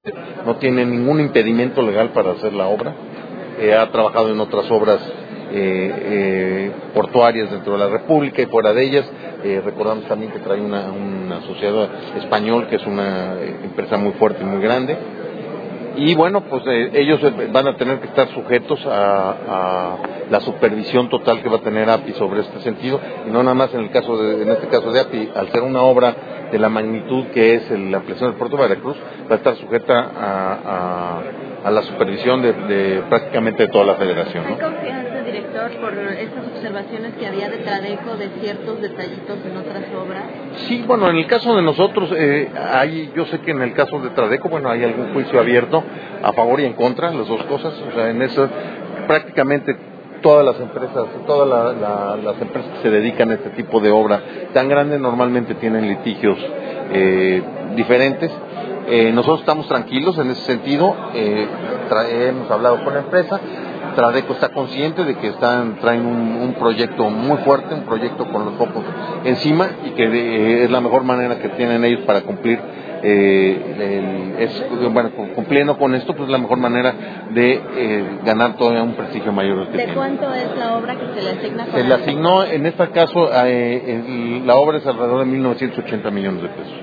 no tiene ningún impedimento legal para hacer la obra. Ha trabajado en otras obras portuarias dentro de la República y fuera de ellas. Recordamos también que trae un asociado español, que es una empresa muy fuerte y muy grande. Y bueno, pues ellos van a tener que estar sujetos a la supervisión total que va a tener API sobre este sentido, y no nada más en este caso de API, al ser una obra de la magnitud que es la ampliación del puerto de Veracruz, va a estar sujeta a la supervisión de prácticamente de toda la federación, ¿no? ¿Hay confianza, director, por estas observaciones que había de Tradeco de ciertos detallitos en otras obras? Sí, bueno, en el caso de nosotros, yo sé que en el caso de Tradeco, bueno, hay algún juicio abierto a favor y en contra, las dos cosas. O sea, en eso prácticamente todas las empresas, las empresas que se dedican a este tipo de obra tan grande normalmente tienen litigios diferentes. Nosotros estamos tranquilos en ese sentido. Hemos hablado con la empresa. Tradeco está consciente de que traen un proyecto muy fuerte, un proyecto con los focos encima, y que es la mejor manera que tienen ellos para cumplir, cumpliendo con esto, pues es la mejor manera de ganar todavía un prestigio mayor. ¿De cuánto es la obra que se le asigna? Se le asignó, en este caso, la obra es alrededor de 1.980 millones de pesos.